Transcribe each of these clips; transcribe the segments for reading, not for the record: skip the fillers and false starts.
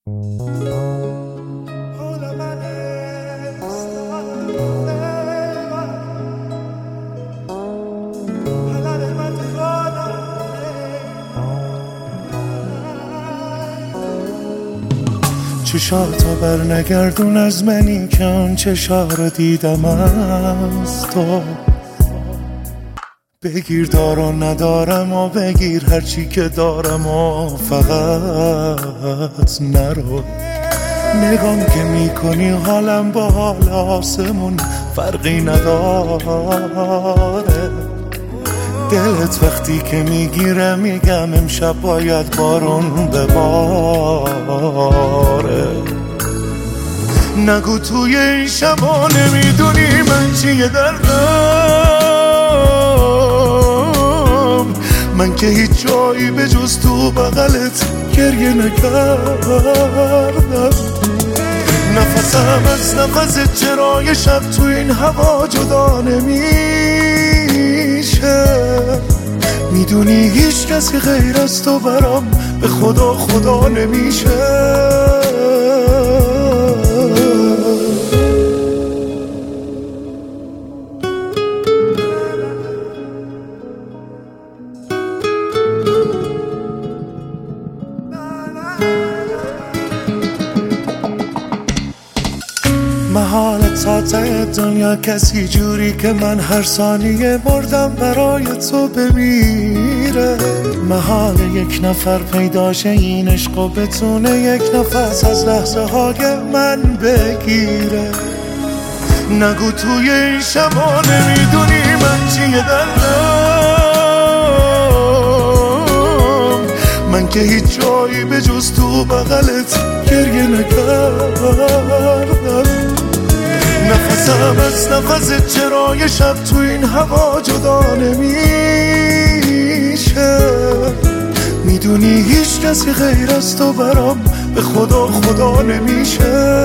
چشاتو بر نگردون از منی که اون چشا رو دیدم از تو. بگیر دارو ندارم و بگیر هرچی که دارم و فقط نرو. نگام که میکنی حالم با حال آسمون فرقی نداره. دلت وقتی که میگیره میگم امشب باید بارون بباره. نگو توی این شبا نمیدونی من چیه دردم. من که هیچ جایی به جز تو بغلت گریه نکردم. نفسم از نفست چرای شب تو این هوا جدا نمیشه. میدونی هیچ کسی غیر از تو برام به خدا خدا نمیشه. محالت تا ته دنیا کسی جوری که من هر ثانیه مردم برای تو بمیره. محال یک نفر پیداشه این عشق و بتونه یک نفس از لحظه های من بگیره. نگو توی این شبا نمیدونی من چیه دردم. من که هیچ جایی به جز تو بغلت گریه نکردم. نفسم از نفست چرای شب تو این هوا جدا نمیشه. میدونی هیچ کسی غیر از تو برام به خدا خدا نمیشه.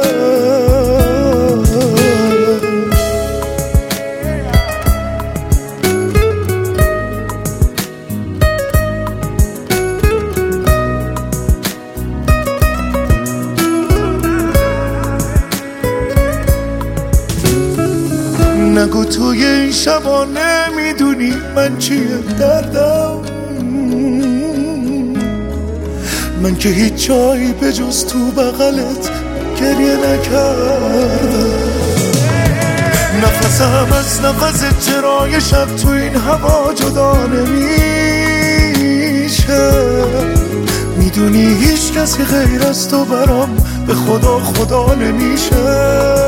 نگو توی این شبا نمیدونی من چیه دردم. من که هیچ جایی به جز تو بغلت گریه نکردم. نفسم از نفست چرای شب تو این هوا جدا نمیشه. میدونی هیچ کسی غیر از تو برام به خدا خدا نمیشه.